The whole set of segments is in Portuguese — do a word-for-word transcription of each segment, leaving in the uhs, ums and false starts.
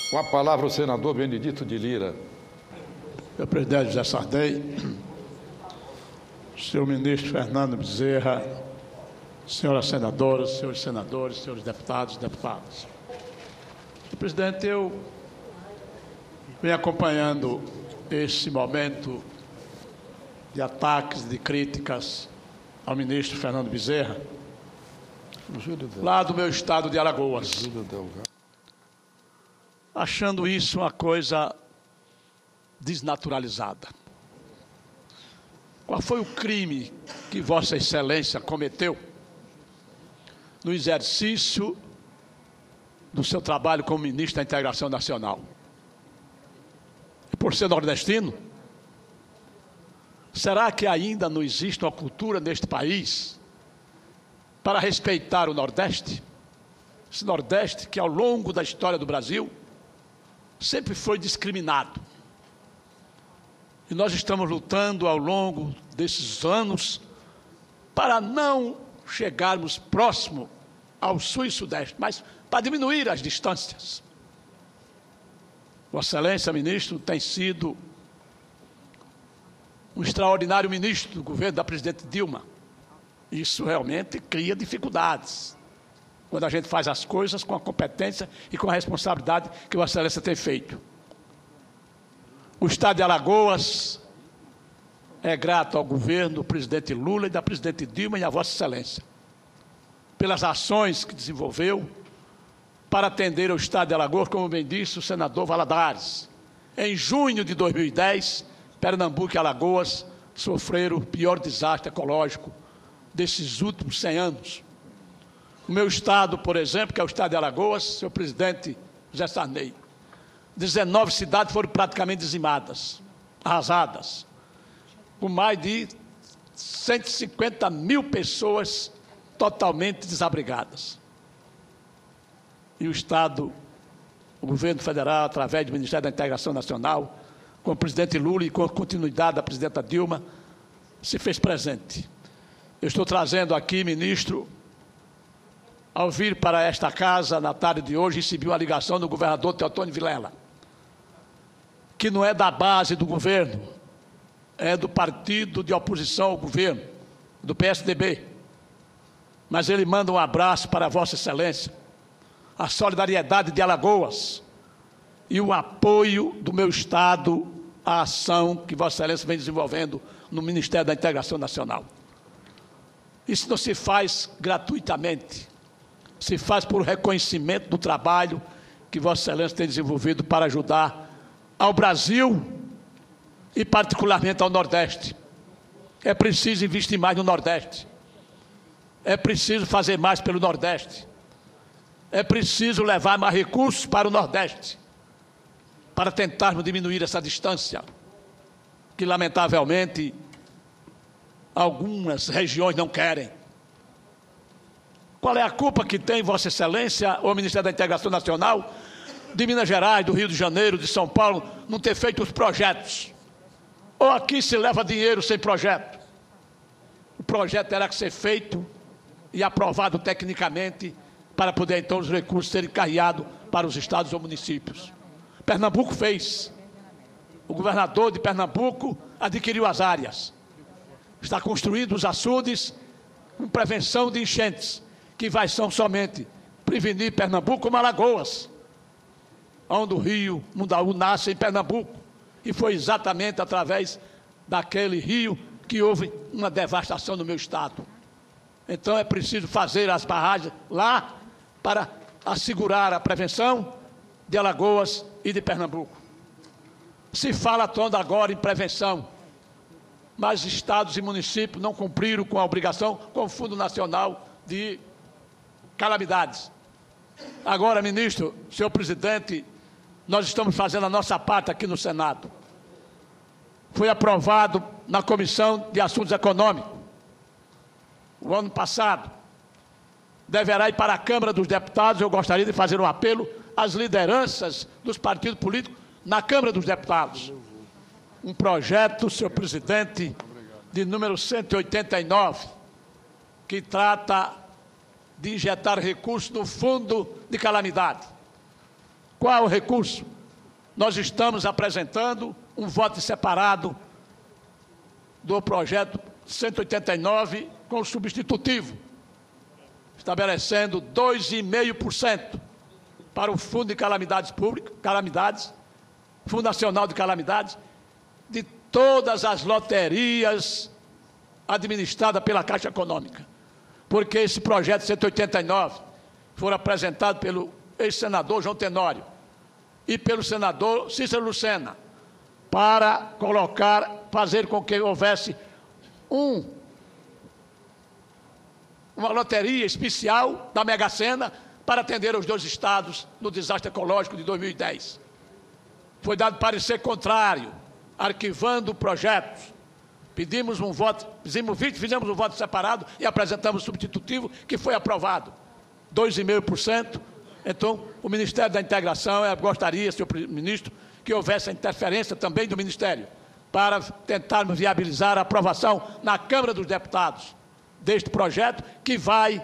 Com a palavra o senador Benedito de Lira. Senhor presidente José Sarney, senhor ministro Fernando Bezerra, senhoras senadoras, senhores senadores, senhores deputados e deputadas. Senhor presidente, eu venho acompanhando esse momento de ataques e de críticas ao ministro Fernando Bezerra, lá do meu estado de Alagoas, achando isso uma coisa desnaturalizada. Qual foi o crime que Vossa Excelência cometeu no exercício do seu trabalho como ministro da Integração Nacional? Por ser nordestino? Será que ainda não existe uma cultura neste país para respeitar o Nordeste? Esse Nordeste que, ao longo da história do Brasil, sempre foi discriminado. E nós estamos lutando ao longo desses anos para não chegarmos próximo ao Sul e Sudeste, mas para diminuir as distâncias. Vossa Excelência, ministro, tem sido um extraordinário ministro do governo da presidente Dilma. Isso realmente cria dificuldades quando a gente faz as coisas com a competência e com a responsabilidade que Vossa Excelência tem feito. O estado de Alagoas é grato ao governo do presidente Lula e da presidente Dilma e a Vossa Excelência pelas ações que desenvolveu para atender o estado de Alagoas, como bem disse o senador Valadares. Em junho de dois mil e dez, Pernambuco e Alagoas sofreram o pior desastre ecológico desses últimos cem anos. O meu estado, por exemplo, que é o estado de Alagoas, senhor presidente José Sarney, dezenove cidades foram praticamente dizimadas, arrasadas, com mais de cento e cinquenta mil pessoas totalmente desabrigadas. E o Estado, o governo federal, através do Ministério da Integração Nacional, com o presidente Lula e com a continuidade da presidenta Dilma, se fez presente. Eu estou trazendo aqui, ministro, ao vir para esta casa na tarde de hoje, recebi uma ligação do governador Teotônio Vilela, que não é da base do governo, é do partido de oposição ao governo, do P S D B. Mas ele manda um abraço para Vossa Excelência, a solidariedade de Alagoas e o apoio do meu estado à ação que Vossa Excelência vem desenvolvendo no Ministério da Integração Nacional. Isso não se faz gratuitamente, se faz por reconhecimento do trabalho que Vossa Excelência tem desenvolvido para ajudar ao Brasil e particularmente ao Nordeste. É preciso investir mais no Nordeste. É preciso fazer mais pelo Nordeste. É preciso levar mais recursos para o Nordeste, para tentarmos diminuir essa distância, que lamentavelmente algumas regiões não querem. Qual é a culpa que tem Vossa Excelência ou o Ministério da Integração Nacional de Minas Gerais, do Rio de Janeiro, de São Paulo, não ter feito os projetos? Ou aqui se leva dinheiro sem projeto? O projeto terá que ser feito e aprovado tecnicamente para poder, então, os recursos serem carreados para os estados ou municípios. Pernambuco fez. O governador de Pernambuco adquiriu as áreas. Está construindo os açudes com prevenção de enchentes, que vai são somente prevenir Pernambuco como Alagoas, onde o rio Mundaú nasce em Pernambuco. E foi exatamente através daquele rio que houve uma devastação no meu estado. Então é preciso fazer as barragens lá para assegurar a prevenção de Alagoas e de Pernambuco. Se fala todo agora em prevenção, mas estados e municípios não cumpriram com a obrigação com o Fundo Nacional de Calamidades. Agora, ministro, senhor presidente, nós estamos fazendo a nossa parte aqui no Senado. Foi aprovado na Comissão de Assuntos Econômicos o ano passado. Deverá ir para a Câmara dos Deputados. Eu gostaria de fazer um apelo às lideranças dos partidos políticos na Câmara dos Deputados. Um projeto, senhor presidente, de número cento e oitenta e nove, que trata de injetar recursos no Fundo de Calamidade. Qual é o recurso? Nós estamos apresentando um voto separado do projeto cento e oitenta e nove com o substitutivo, estabelecendo dois vírgula cinco por cento para o Fundo de Calamidades Públicas, Calamidades, Fundo Nacional de Calamidades, de todas as loterias administradas pela Caixa Econômica. Porque esse projeto cento e oitenta e nove foi apresentado pelo ex-senador João Tenório e pelo senador Cícero Lucena, para colocar, fazer com que houvesse um, uma loteria especial da Mega Sena para atender os dois estados no desastre ecológico de dois mil e dez. Foi dado parecer contrário, arquivando projetos. Pedimos um voto, fizemos, fizemos um voto separado e apresentamos o substitutivo, que foi aprovado, dois vírgula cinco por cento. Então, o Ministério da Integração, eu gostaria, senhor ministro, que houvesse a interferência também do Ministério, para tentarmos viabilizar a aprovação na Câmara dos Deputados deste projeto, que vai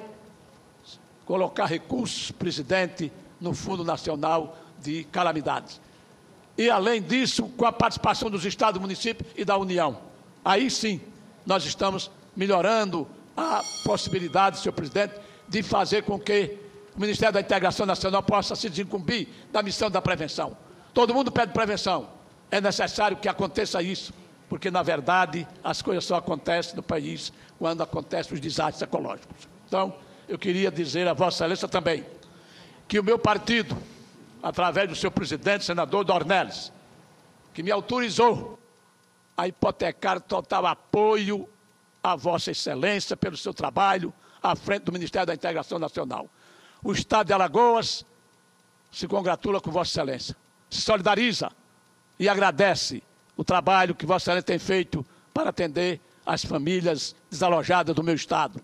colocar recursos, presidente, no Fundo Nacional de Calamidades. E, além disso, com a participação dos estados, do município e da União. Aí sim, nós estamos melhorando a possibilidade, senhor presidente, de fazer com que o Ministério da Integração Nacional possa se desincumbir da missão da prevenção. Todo mundo pede prevenção. É necessário que aconteça isso, porque, na verdade, as coisas só acontecem no país quando acontecem os desastres ecológicos. Então, eu queria dizer a Vossa Excelência também que o meu partido, através do seu presidente, senador Dornelles, que me autorizou a hipotecar total apoio à Vossa Excelência pelo seu trabalho à frente do Ministério da Integração Nacional. O Estado de Alagoas se congratula com Vossa Excelência, se solidariza e agradece o trabalho que Vossa Excelência tem feito para atender as famílias desalojadas do meu Estado,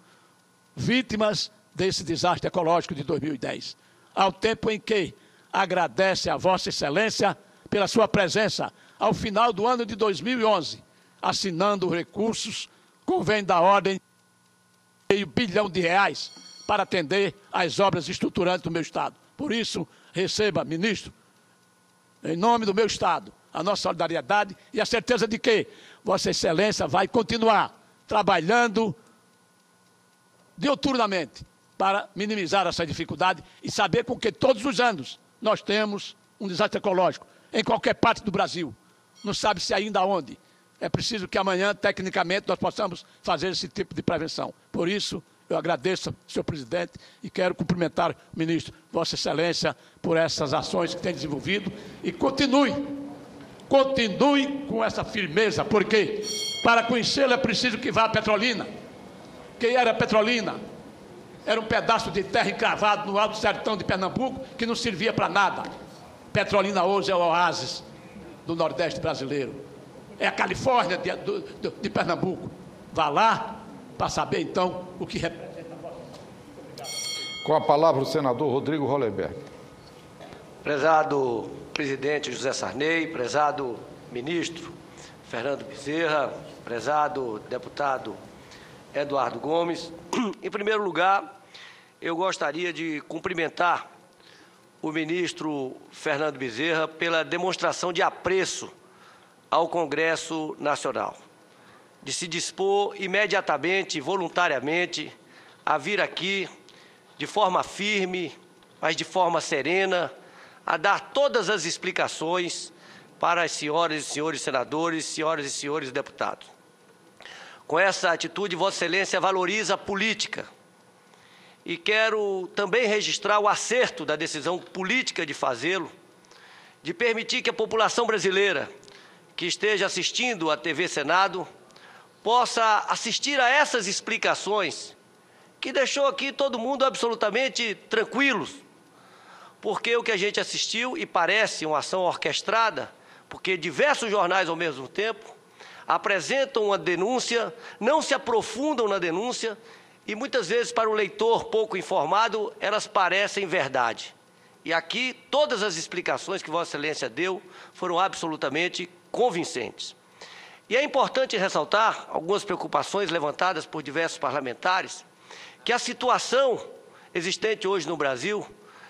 vítimas desse desastre ecológico de dois mil e dez. Ao tempo em que agradece a Vossa Excelência pela sua presença ao final do ano de dois mil e onze, assinando recursos, convênio da ordem de meio bilhão de reais para atender às obras estruturantes do meu Estado. Por isso, receba, ministro, em nome do meu Estado, a nossa solidariedade e a certeza de que Vossa Excelência vai continuar trabalhando diuturnamente para minimizar essa dificuldade e saber com que todos os anos nós temos um desastre ecológico em qualquer parte do Brasil. Não sabe se ainda onde. É preciso que amanhã, tecnicamente, nós possamos fazer esse tipo de prevenção. Por isso, eu agradeço, senhor presidente, e quero cumprimentar o ministro, Vossa Excelência, por essas ações que tem desenvolvido e continue, continue com essa firmeza, porque para conhecê-lo é preciso que vá a Petrolina. Quem era Petrolina? Era um pedaço de terra encravado no alto sertão de Pernambuco que não servia para nada. Petrolina hoje é o oásis do Nordeste brasileiro. É a Califórnia de, de, de Pernambuco. Vá lá para saber, então, o que representa a vossa. Com a palavra o senador Rodrigo Hollenberg. Prezado presidente José Sarney, prezado ministro Fernando Bezerra, prezado deputado Eduardo Gomes. Em primeiro lugar, eu gostaria de cumprimentar o ministro Fernando Bezerra pela demonstração de apreço ao Congresso Nacional, de se dispor imediatamente, voluntariamente, a vir aqui de forma firme, mas de forma serena, a dar todas as explicações para as senhoras e senhores senadores, senhoras e senhores deputados. Com essa atitude, Vossa Excelência valoriza a política. E quero também registrar o acerto da decisão política de fazê-lo, de permitir que a população brasileira que esteja assistindo à T V Senado possa assistir a essas explicações, que deixou aqui todo mundo absolutamente tranquilos, porque o que a gente assistiu, e parece uma ação orquestrada, porque diversos jornais ao mesmo tempo apresentam uma denúncia, não se aprofundam na denúncia, e muitas vezes, para o leitor pouco informado, elas parecem verdade. E aqui, todas as explicações que Vossa Excelência deu foram absolutamente convincentes. E é importante ressaltar algumas preocupações levantadas por diversos parlamentares, que a situação existente hoje no Brasil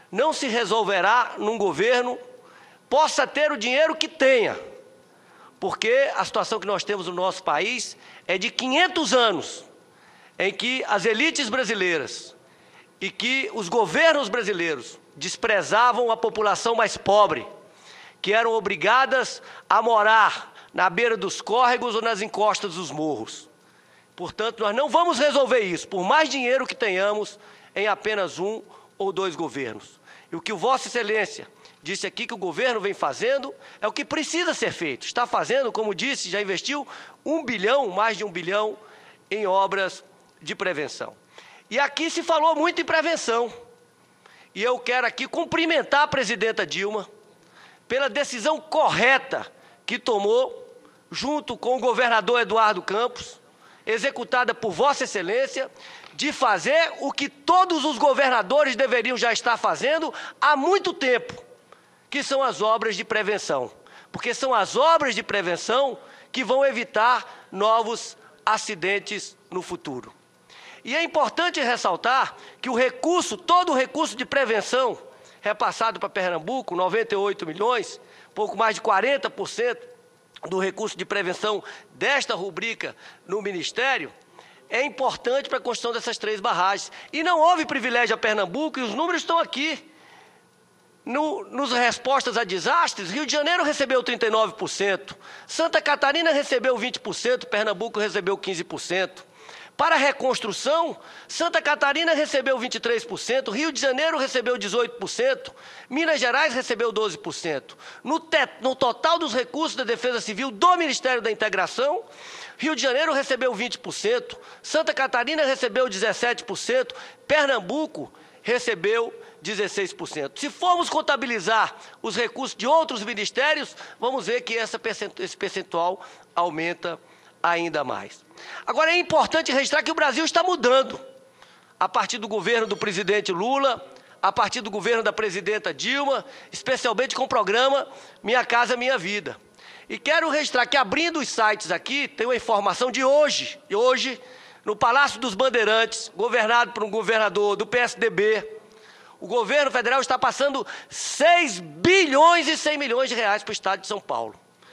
não se resolverá num governo, possa ter o dinheiro que tenha, porque a situação que nós temos no nosso país é de quinhentos anos, em que as elites brasileiras e que os governos brasileiros desprezavam a população mais pobre, que eram obrigadas a morar na beira dos córregos ou nas encostas dos morros. Portanto, nós não vamos resolver isso, por mais dinheiro que tenhamos, em apenas um ou dois governos. E o que o Vossa Excelência disse aqui que o governo vem fazendo é o que precisa ser feito. Está fazendo, como disse, já investiu um bilhão, mais de um bilhão, em obras de prevenção. E aqui se falou muito em prevenção. E eu quero aqui cumprimentar a presidenta Dilma pela decisão correta que tomou, junto com o governador Eduardo Campos, executada por Vossa Excelência, de fazer o que todos os governadores deveriam já estar fazendo há muito tempo, que são as obras de prevenção. Porque são as obras de prevenção que vão evitar novos acidentes no futuro. E é importante ressaltar que o recurso, todo o recurso de prevenção repassado para Pernambuco, noventa e oito milhões, pouco mais de quarenta por cento do recurso de prevenção desta rubrica no Ministério, é importante para a construção dessas três barragens. E não houve privilégio a Pernambuco, e os números estão aqui. No, nos respostas a desastres, Rio de Janeiro recebeu trinta e nove por cento, Santa Catarina recebeu vinte por cento, Pernambuco recebeu quinze por cento. Para a reconstrução, Santa Catarina recebeu vinte e três por cento, Rio de Janeiro recebeu dezoito por cento, Minas Gerais recebeu doze por cento. No, te, no total dos recursos da Defesa Civil do Ministério da Integração, Rio de Janeiro recebeu vinte por cento, Santa Catarina recebeu dezessete por cento, Pernambuco recebeu dezesseis por cento. Se formos contabilizar os recursos de outros ministérios, vamos ver que essa percentual, esse percentual aumenta ainda mais. Agora, é importante registrar que o Brasil está mudando. A partir do governo do presidente Lula, a partir do governo da presidenta Dilma, especialmente com o programa Minha Casa Minha Vida. E quero registrar que, abrindo os sites aqui, tem uma informação de hoje, de hoje, no Palácio dos Bandeirantes, governado por um governador do P S D B, o governo federal está passando seis bilhões e cem milhões de reais para o estado de São Paulo.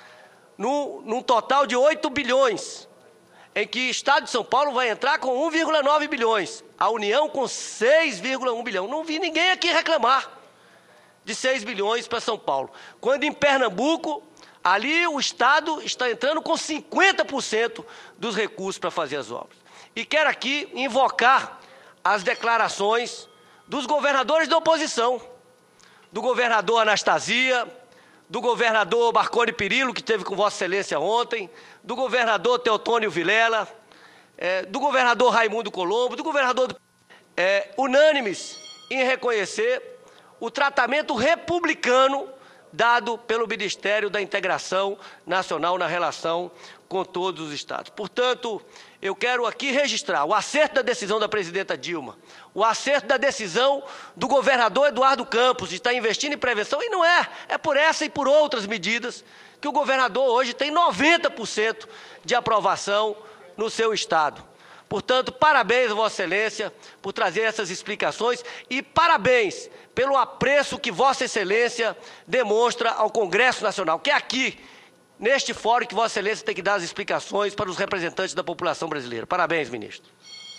Num, num total de oito bilhões, em que o estado de São Paulo vai entrar com um vírgula nove bilhões, a União com seis vírgula um bilhão. Não vi ninguém aqui reclamar de seis bilhões para São Paulo. Quando em Pernambuco, ali o estado está entrando com cinquenta por cento dos recursos para fazer as obras. E quero aqui invocar as declarações dos governadores da oposição, do governador Anastasia, do governador Marconi Perillo, que esteve com Vossa Excelência ontem, do governador Teotônio Vilela, é, do governador Raimundo Colombo, do governador é, unânimes em reconhecer o tratamento republicano dado pelo Ministério da Integração Nacional na relação com todos os estados. Portanto, eu quero aqui registrar o acerto da decisão da presidenta Dilma, o acerto da decisão do governador Eduardo Campos de estar investindo em prevenção, e não é, é por essa e por outras medidas que o governador hoje tem noventa por cento de aprovação no seu estado. Portanto, parabéns, Vossa Excelência, por trazer essas explicações e parabéns pelo apreço que Vossa Excelência demonstra ao Congresso Nacional, que é aqui, neste fórum, que Vossa Excelência tem que dar as explicações para os representantes da população brasileira. Parabéns, ministro.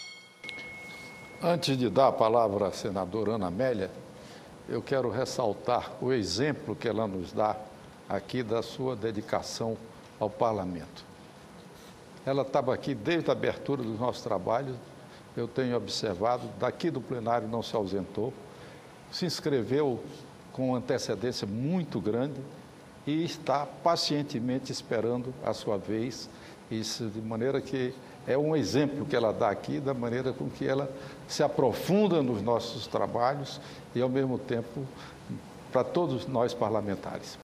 Antes de dar a palavra à senadora Ana Amélia, eu quero ressaltar o exemplo que ela nos dá aqui da sua dedicação ao parlamento. Ela estava aqui desde a abertura dos nossos trabalhos, eu tenho observado, daqui do plenário não se ausentou, se inscreveu com antecedência muito grande e está pacientemente esperando a sua vez, isso de maneira que é um exemplo que ela dá aqui, da maneira com que ela se aprofunda nos nossos trabalhos e, ao mesmo tempo, para todos nós parlamentares.